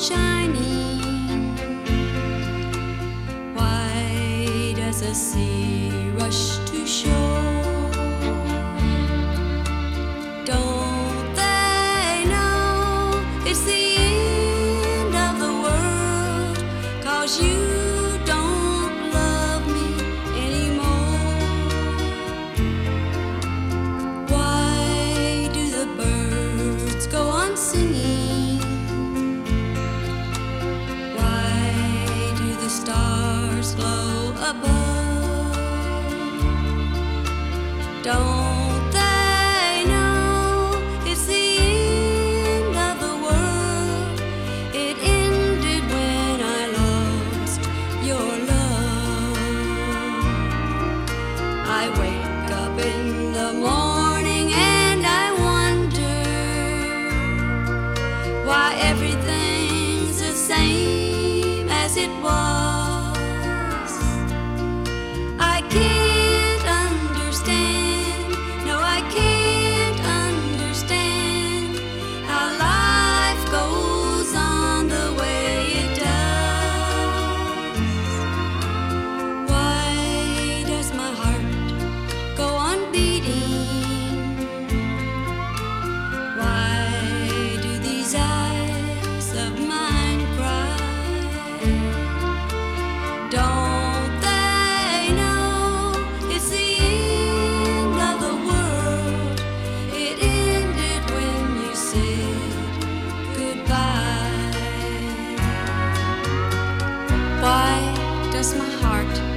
shining? Why does the sea rush to shore? Don't they know it's the end of the world? 'Cause you don't love me anymore. Why do the birds go on singing? Why do the stars glow above? Don't they know it's the end of the world? It ended when I lost your love. I wake up in the morning and I wonder why everything's the same as it was. I can't understand, no, I can't understand how life goes on the way it does. Why does my heart go on beating? Why do these eyes of mine cry? Don't they know it's the end of the world? It ended when you said goodbye. Why does my heart